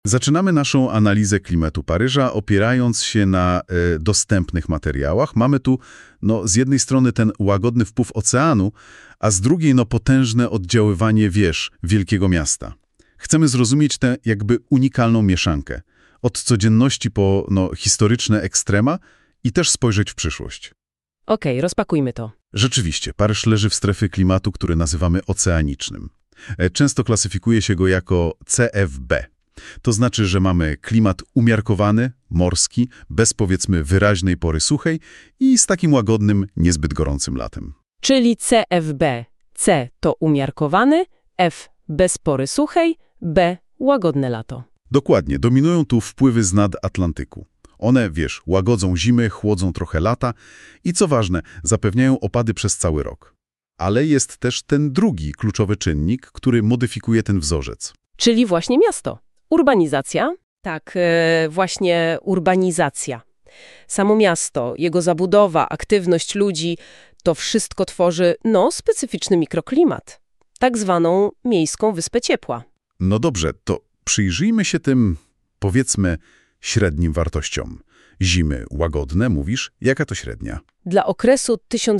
Zaczynamy naszą analizę klimatu Paryża, opierając się na dostępnych materiałach. Mamy tu z jednej strony ten łagodny wpływ oceanu, a z drugiej potężne oddziaływanie wież wielkiego miasta. Chcemy zrozumieć tę jakby unikalną mieszankę. Od codzienności po historyczne ekstrema i też spojrzeć w przyszłość. Okej, rozpakujmy to. Rzeczywiście, Paryż leży w strefie klimatu, który nazywamy oceanicznym. Często klasyfikuje się go jako CFB. To znaczy, że mamy klimat umiarkowany, morski, bez powiedzmy wyraźnej pory suchej i z takim łagodnym, niezbyt gorącym latem. Czyli CFB. C to umiarkowany, F bez pory suchej, B łagodne lato. Dokładnie, dominują tu wpływy z nad Atlantyku. One, łagodzą zimy, chłodzą trochę lata i co ważne, zapewniają opady przez cały rok. Ale jest też ten drugi kluczowy czynnik, który modyfikuje ten wzorzec. Czyli właśnie miasto. Urbanizacja? Tak, właśnie urbanizacja. Samo miasto, jego zabudowa, aktywność ludzi, to wszystko tworzy, specyficzny mikroklimat. Tak zwaną miejską wyspę ciepła. No dobrze, to przyjrzyjmy się tym, powiedzmy, średnim wartościom. Zimy łagodne, mówisz? Jaka to średnia? Dla okresu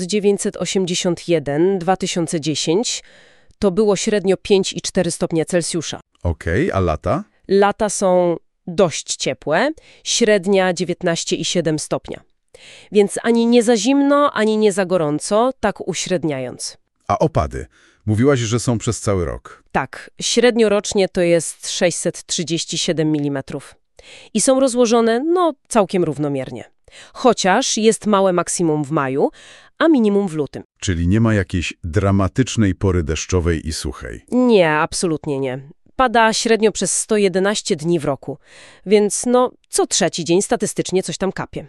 1981-2010 to było średnio 5,4 stopnia Celsjusza. Okej, a lata? Lata są dość ciepłe, średnia 19,7 stopnia. Więc ani nie za zimno, ani nie za gorąco, tak uśredniając. A opady? Mówiłaś, że są przez cały rok. Tak, średnio rocznie to jest 637 mm. I są rozłożone, całkiem równomiernie. Chociaż jest małe maksimum w maju, a minimum w lutym. Czyli nie ma jakiejś dramatycznej pory deszczowej i suchej. Nie, absolutnie nie. Pada średnio przez 111 dni w roku, więc co trzeci dzień statystycznie coś tam kapie.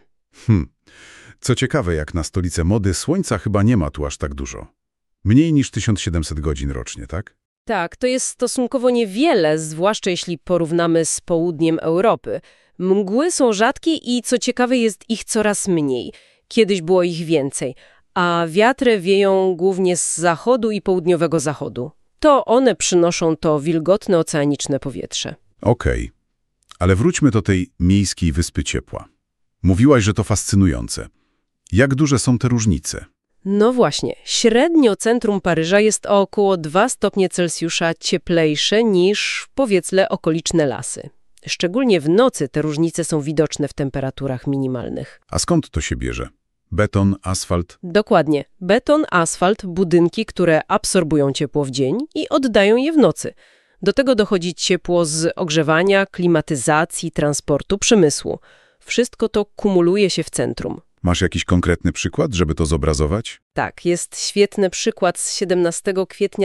Co ciekawe, jak na stolicę mody, słońca chyba nie ma tu aż tak dużo. Mniej niż 1700 godzin rocznie, tak? Tak, to jest stosunkowo niewiele, zwłaszcza jeśli porównamy z południem Europy. Mgły są rzadkie i co ciekawe jest ich coraz mniej. Kiedyś było ich więcej, a wiatry wieją głównie z zachodu i południowego zachodu. To one przynoszą to wilgotne oceaniczne powietrze. Okej, ale wróćmy do tej miejskiej wyspy ciepła. Mówiłaś, że to fascynujące. Jak duże są te różnice? No właśnie, średnio centrum Paryża jest o około 2 stopnie Celsjusza cieplejsze niż, powiedzmy, okoliczne lasy. Szczególnie w nocy te różnice są widoczne w temperaturach minimalnych. A skąd to się bierze? Beton, asfalt? Dokładnie. Beton, asfalt, budynki, które absorbują ciepło w dzień i oddają je w nocy. Do tego dochodzi ciepło z ogrzewania, klimatyzacji, transportu, przemysłu. Wszystko to kumuluje się w centrum. Masz jakiś konkretny przykład, żeby to zobrazować? Tak, jest świetny przykład z 17 kwietnia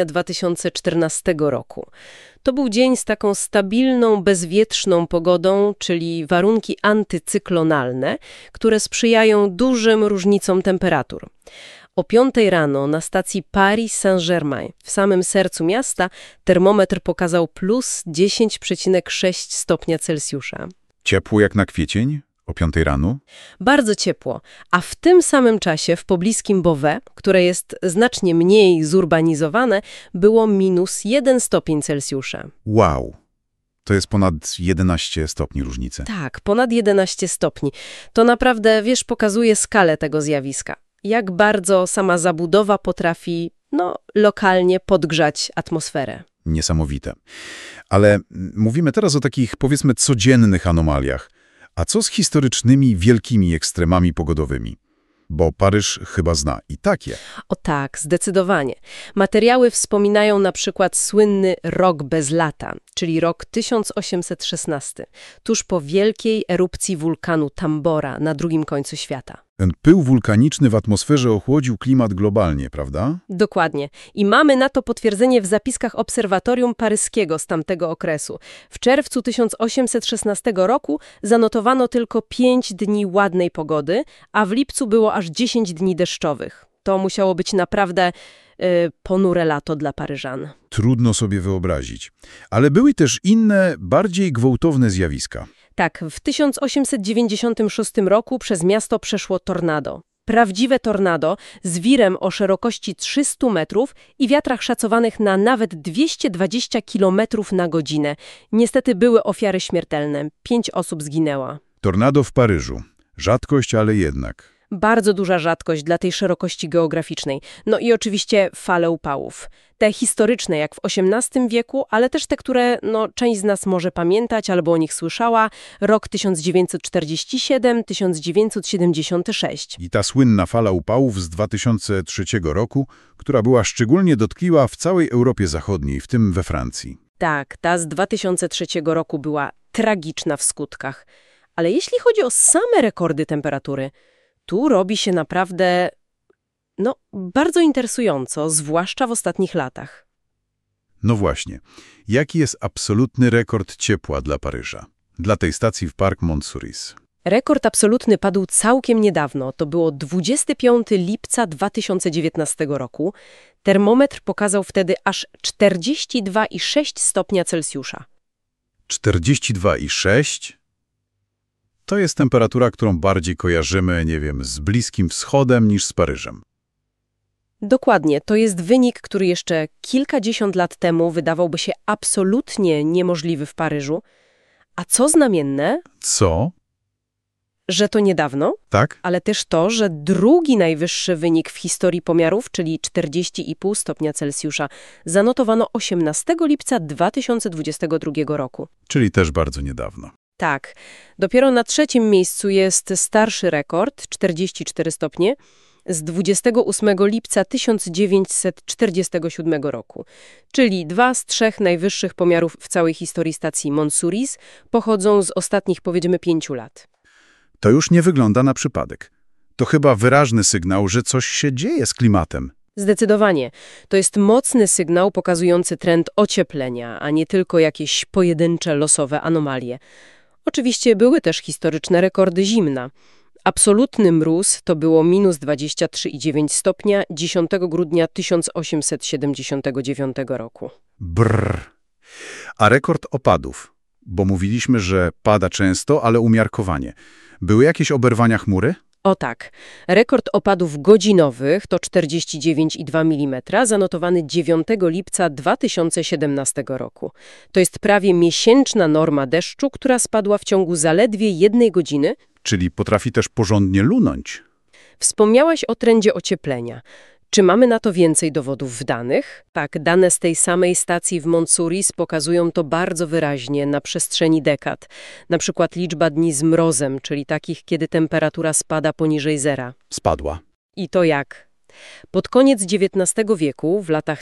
2014 roku. To był dzień z taką stabilną, bezwietrzną pogodą, czyli warunki antycyklonalne, które sprzyjają dużym różnicom temperatur. O 5 rano na stacji Paris Saint-Germain, w samym sercu miasta, termometr pokazał plus 10,6 stopnia Celsjusza. Ciepło jak na kwiecień? O 5 rano? Bardzo ciepło, a w tym samym czasie w pobliskim Beauvais, które jest znacznie mniej zurbanizowane, było minus 1 stopień Celsjusza. Wow! To jest ponad 11 stopni różnicy. Tak, ponad 11 stopni. To naprawdę, pokazuje skalę tego zjawiska. Jak bardzo sama zabudowa potrafi, lokalnie podgrzać atmosferę. Niesamowite. Ale mówimy teraz o takich, powiedzmy, codziennych anomaliach. A co z historycznymi, wielkimi ekstremami pogodowymi? Bo Paryż chyba zna i takie. O tak, zdecydowanie. Materiały wspominają na przykład słynny rok bez lata, czyli rok 1816, tuż po wielkiej erupcji wulkanu Tambora na drugim końcu świata. Ten pył wulkaniczny w atmosferze ochłodził klimat globalnie, prawda? Dokładnie. I mamy na to potwierdzenie w zapiskach Obserwatorium Paryskiego z tamtego okresu. W czerwcu 1816 roku zanotowano tylko 5 dni ładnej pogody, a w lipcu było aż 10 dni deszczowych. To musiało być naprawdę ponure lato dla Paryżan. Trudno sobie wyobrazić. Ale były też inne, bardziej gwałtowne zjawiska. Tak, w 1896 roku przez miasto przeszło tornado. Prawdziwe tornado z wirem o szerokości 300 metrów i wiatrach szacowanych na nawet 220 km na godzinę. Niestety były ofiary śmiertelne. 5 osób zginęło. Tornado w Paryżu. Rzadkość, ale jednak. Bardzo duża rzadkość dla tej szerokości geograficznej. No i oczywiście fale upałów. Te historyczne jak w XVIII wieku, ale też te, które część z nas może pamiętać albo o nich słyszała. Rok 1947-1976. I ta słynna fala upałów z 2003 roku, która była szczególnie dotkliwa w całej Europie Zachodniej, w tym we Francji. Tak, ta z 2003 roku była tragiczna w skutkach. Ale jeśli chodzi o same rekordy temperatury, tu robi się naprawdę, bardzo interesująco, zwłaszcza w ostatnich latach. No właśnie. Jaki jest absolutny rekord ciepła dla Paryża? Dla tej stacji w Parc Montsouris. Rekord absolutny padł całkiem niedawno. To było 25 lipca 2019 roku. Termometr pokazał wtedy aż 42,6 stopnia Celsjusza. 42,6? To jest temperatura, którą bardziej kojarzymy, z Bliskim Wschodem niż z Paryżem. Dokładnie, to jest wynik, który jeszcze kilkadziesiąt lat temu wydawałby się absolutnie niemożliwy w Paryżu. A co znamienne, Co? że to niedawno, Tak? ale też to, że drugi najwyższy wynik w historii pomiarów, czyli 40,5 stopnia Celsjusza, zanotowano 18 lipca 2022 roku. Czyli też bardzo niedawno. Tak, dopiero na trzecim miejscu jest starszy rekord, 44 stopnie, z 28 lipca 1947 roku. Czyli 2 z 3 najwyższych pomiarów w całej historii stacji Montsouris pochodzą z ostatnich, powiedzmy, 5 lat. To już nie wygląda na przypadek. To chyba wyraźny sygnał, że coś się dzieje z klimatem. Zdecydowanie. To jest mocny sygnał pokazujący trend ocieplenia, a nie tylko jakieś pojedyncze losowe anomalie. Oczywiście były też historyczne rekordy zimna. Absolutny mróz to było minus 23,9 stopnia 10 grudnia 1879 roku. Brrr. A rekord opadów, bo mówiliśmy, że pada często, ale umiarkowanie. Były jakieś oberwania chmury? O tak. Rekord opadów godzinowych to 49,2 mm, zanotowany 9 lipca 2017 roku. To jest prawie miesięczna norma deszczu, która spadła w ciągu zaledwie 1 godziny. Czyli potrafi też porządnie lunąć. Wspomniałaś o trendzie ocieplenia. Czy mamy na to więcej dowodów w danych? Tak, dane z tej samej stacji w Montsouris pokazują to bardzo wyraźnie na przestrzeni dekad. Na przykład liczba dni z mrozem, czyli takich, kiedy temperatura spada poniżej zera. Spadła. I to jak? Pod koniec XIX wieku, w latach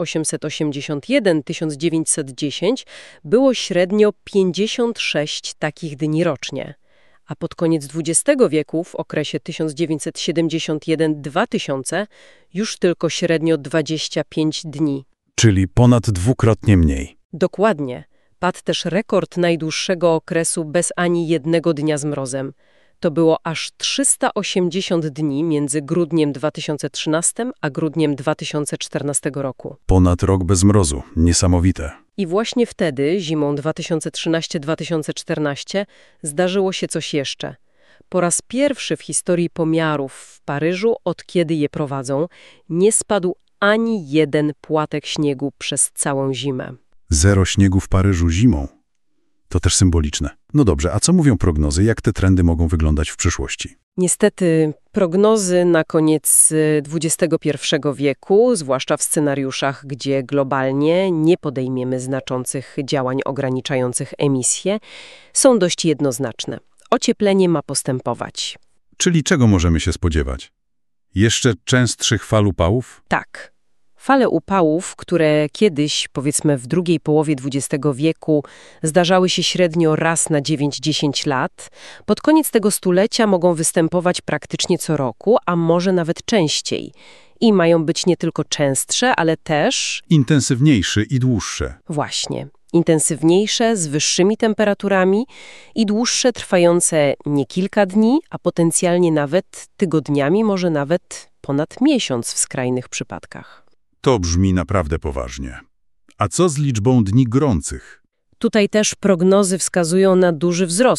1881-1910, było średnio 56 takich dni rocznie. A pod koniec XX wieku, w okresie 1971-2000, już tylko średnio 25 dni. Czyli ponad dwukrotnie mniej. Dokładnie. Padł też rekord najdłuższego okresu bez ani jednego dnia z mrozem. To było aż 380 dni między grudniem 2013 a grudniem 2014 roku. Ponad rok bez mrozu. Niesamowite. I właśnie wtedy, zimą 2013-2014, zdarzyło się coś jeszcze. Po raz pierwszy w historii pomiarów w Paryżu, od kiedy je prowadzą, nie spadł ani jeden płatek śniegu przez całą zimę. 0 śniegu w Paryżu zimą. To też symboliczne. No dobrze, a co mówią prognozy? Jak te trendy mogą wyglądać w przyszłości? Niestety prognozy na koniec XXI wieku, zwłaszcza w scenariuszach, gdzie globalnie nie podejmiemy znaczących działań ograniczających emisję, są dość jednoznaczne. Ocieplenie ma postępować. Czyli czego możemy się spodziewać? Jeszcze częstszych fal upałów? Tak. Fale upałów, które kiedyś, powiedzmy w drugiej połowie XX wieku, zdarzały się średnio raz na 9-10 lat, pod koniec tego stulecia mogą występować praktycznie co roku, a może nawet częściej. I mają być nie tylko częstsze, ale też... Intensywniejsze i dłuższe. Właśnie. Intensywniejsze, z wyższymi temperaturami i dłuższe, trwające nie kilka dni, a potencjalnie nawet tygodniami, może nawet ponad miesiąc w skrajnych przypadkach. To brzmi naprawdę poważnie. A co z liczbą dni gorących? Tutaj też prognozy wskazują na duży wzrost.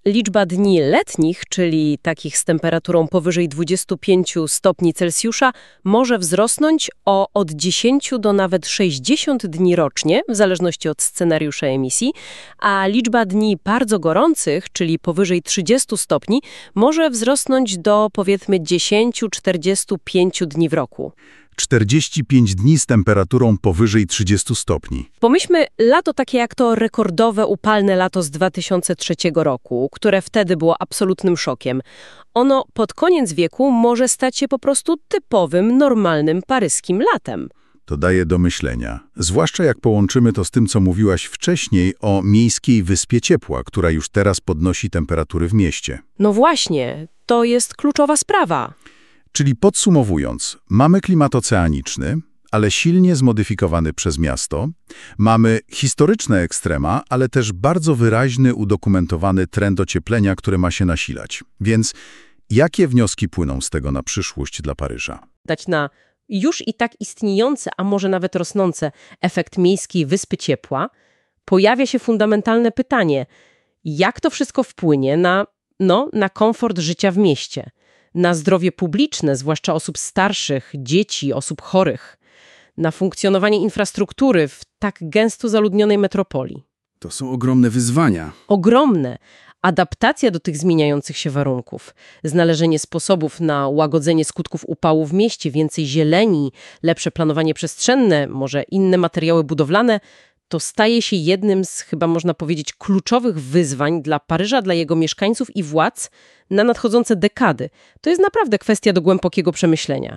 liczba dni letnich, czyli takich z temperaturą powyżej 25 stopni Celsjusza, może wzrosnąć od 10 do nawet 60 dni rocznie, w zależności od scenariusza emisji, a liczba dni bardzo gorących, czyli powyżej 30 stopni, może wzrosnąć do powiedzmy 10-45 dni w roku. 45 dni z temperaturą powyżej 30 stopni. Pomyślmy, lato takie jak to rekordowe, upalne lato z 2003 roku, które wtedy było absolutnym szokiem. Ono pod koniec wieku może stać się po prostu typowym, normalnym paryskim latem. To daje do myślenia. Zwłaszcza jak połączymy to z tym, co mówiłaś wcześniej o miejskiej wyspie ciepła, która już teraz podnosi temperatury w mieście. No właśnie, to jest kluczowa sprawa. Czyli podsumowując, mamy klimat oceaniczny, ale silnie zmodyfikowany przez miasto. Mamy historyczne ekstrema, ale też bardzo wyraźny, udokumentowany trend ocieplenia, który ma się nasilać. Więc jakie wnioski płyną z tego na przyszłość dla Paryża? Dać na już i tak istniejący, a może nawet rosnący efekt miejskiej wyspy ciepła, pojawia się fundamentalne pytanie, jak to wszystko wpłynie na komfort życia w mieście, na zdrowie publiczne, zwłaszcza osób starszych, dzieci, osób chorych, na funkcjonowanie infrastruktury w tak gęsto zaludnionej metropolii. To są ogromne wyzwania. Ogromne. Adaptacja do tych zmieniających się warunków, znalezienie sposobów na łagodzenie skutków upału w mieście, więcej zieleni, lepsze planowanie przestrzenne, może inne materiały budowlane, to staje się jednym z, chyba można powiedzieć, kluczowych wyzwań dla Paryża, dla jego mieszkańców i władz na nadchodzące dekady. To jest naprawdę kwestia do głębokiego przemyślenia.